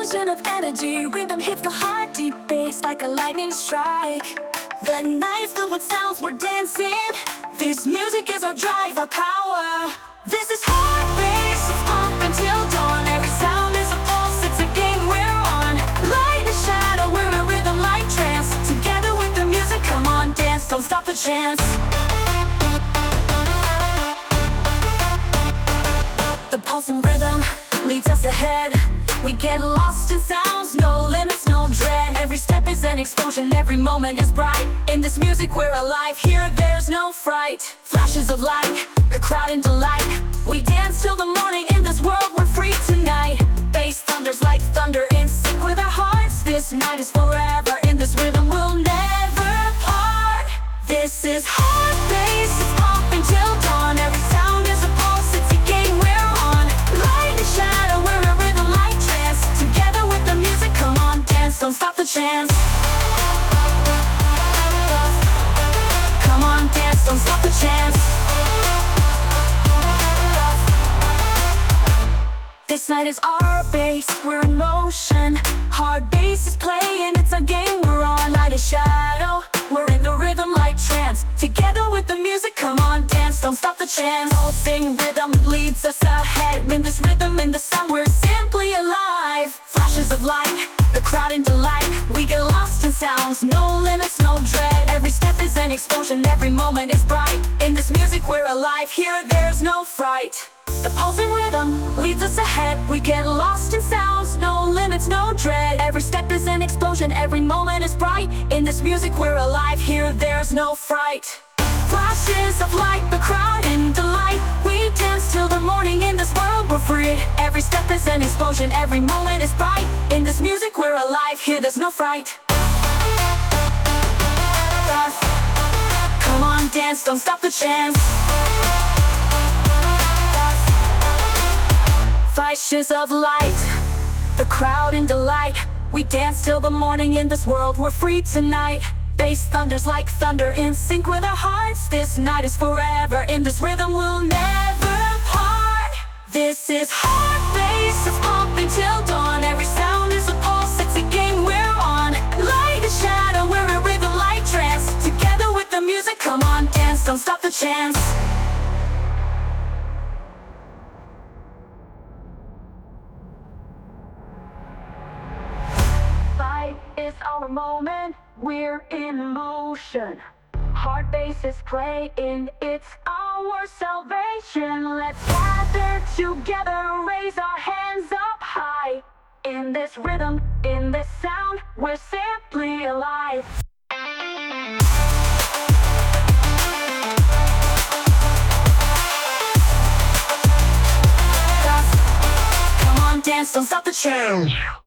explosion of energy. Rhythm hits the heart, deep bass like a lightning strike. The night filled with sounds, we're dancing. This music is our drive, our power. This is heart bass, pump until dawn. Every sound is a pulse, it's a game we're on. Light and shadow, we're a rhythm like trance. Together with the music, come on, dance, don't stop the chance. The pulsing rhythm leads us ahead. We get lost in sounds, no limits, no dread. Every step is an explosion, every moment is bright. In this music we're alive, here there's no fright. Flashes of light, a crowd in delight. We dance till the morning, in this world we're free tonight. Bass thunders like thunder, in sync with our hearts. This night is forever, in this rhythm we'll never part. This is heart bass, it's pumping till dawn. Every sound is a pulse, it's a game we're on. Light and shadow, we're a rhythm like trance. Together with the music, come on, dance, don't stop the chance. Come on, dance, don't stop the chance. This night is our bass, we're in motion. Hard bass is playing, it's a game we're on. Light and shadow, we're in the rhythm like trance. Together with the music, come on, dance, don't stop the chance. Pulsing rhythm leads us ahead. In this rhythm, in the sun, we're simply alive. Flashes of light, the crowd in delight. We get lost in sounds, no limits, no dread. Every step is an explosion, every moment is bright. In this music, we're alive, here there's no fright. The pulsing rhythm leads us ahead. We get lost in sounds, no limits, no dread. Every step is an explosion, every moment is bright. In this music we're alive, here there's no fright. Flashes of light, the crowd in delight. We dance till the morning, in this world we're free. Every step is an explosion, every moment is bright. In this music we're alive, here there's no fright. Come on, dance, don't stop the chance. Flashes of light, the crowd in delight. We dance till the morning, in this world we're free tonight. Bass thunders like thunder, in sync with our hearts. This night is forever, in this rhythm we'll never part. This is heart bass, it's pumping till dawn. Every sound is a pulse, it's a game we're on. Light and shadow, we're a rhythm like trance. Together with the music, come on, dance, don't stop the chance. It's our moment, we're in motion. Heart bass is playing, it's our salvation. Let's gather together, raise our hands up high. In this rhythm, in this sound, we're simply alive. Come on, dance, don't stop the chance.